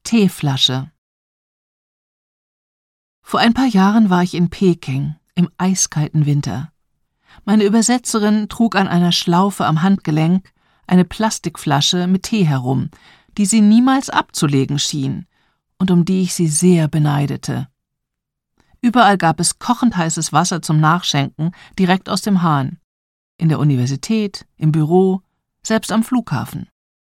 Teeflasche. Vor ein paar Jahren war ich in Peking, im eiskalten Winter. Meine Übersetzerin trug an einer Schlaufe am Handgelenk eine Plastikflasche mit Tee herum, die sie niemals abzulegen schien und um die ich sie sehr beneidete. Überall gab es kochend heißes Wasser zum Nachschenken, direkt aus dem Hahn. In der Universität, im Büro, selbst am Flughafen.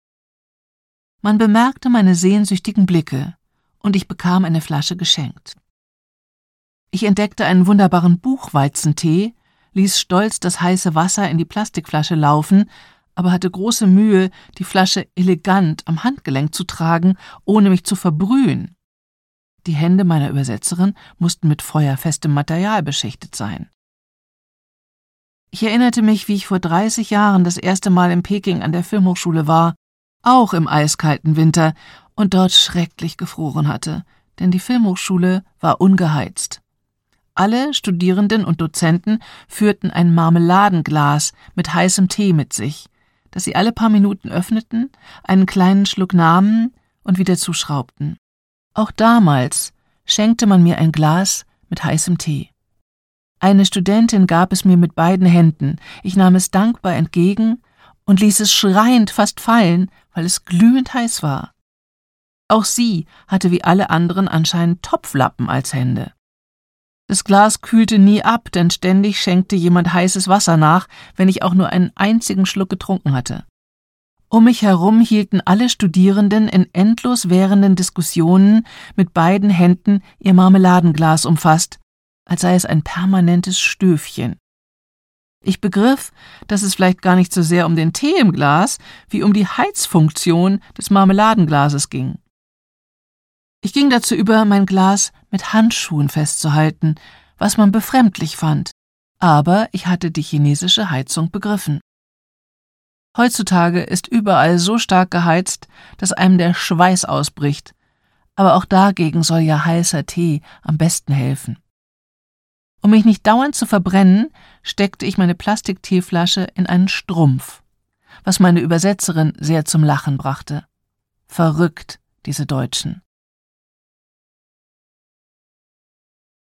Man bemerkte meine sehnsüchtigen Blicke und ich bekam eine Flasche geschenkt. Ich entdeckte einen wunderbaren Buchweizentee, ließ stolz das heiße Wasser in die Plastikflasche laufen, aber hatte große Mühe, die Flasche elegant am Handgelenk zu tragen, ohne mich zu verbrühen. Die Hände meiner Übersetzerin mussten mit feuerfestem Material beschichtet sein. Ich erinnerte mich, wie ich vor 30 Jahren das erste Mal in Peking an der Filmhochschule war, auch im eiskalten Winter, und dort schrecklich gefroren hatte, denn die Filmhochschule war ungeheizt. Alle Studierenden und Dozenten führten ein Marmeladenglas mit heißem Tee mit sich, das sie alle paar Minuten öffneten, einen kleinen Schluck nahmen und wieder zuschraubten. Auch damals schenkte man mir ein Glas mit heißem Tee. Eine Studentin gab es mir mit beiden Händen, ich nahm es dankbar entgegen und ließ es schreiend fast fallen, weil es glühend heiß war. Auch sie hatte wie alle anderen anscheinend Topflappen als Hände. Das Glas kühlte nie ab, denn ständig schenkte jemand heißes Wasser nach, wenn ich auch nur einen einzigen Schluck getrunken hatte. Um mich herum hielten alle Studierenden in endlos währenden Diskussionen mit beiden Händen ihr Marmeladenglas umfasst, als sei es ein permanentes Stöfchen. Ich begriff, dass es vielleicht gar nicht so sehr um den Tee im Glas, wie um die Heizfunktion des Marmeladenglases ging. Ich ging dazu über, mein Glas mit Handschuhen festzuhalten, was man befremdlich fand, aber ich hatte die chinesische Heizung begriffen. Heutzutage ist überall so stark geheizt, dass einem der Schweiß ausbricht, aber auch dagegen soll ja heißer Tee am besten helfen. Um mich nicht dauernd zu verbrennen, steckte ich meine Plastikteeflasche in einen Strumpf, was meine Übersetzerin sehr zum Lachen brachte. Verrückt, diese Deutschen.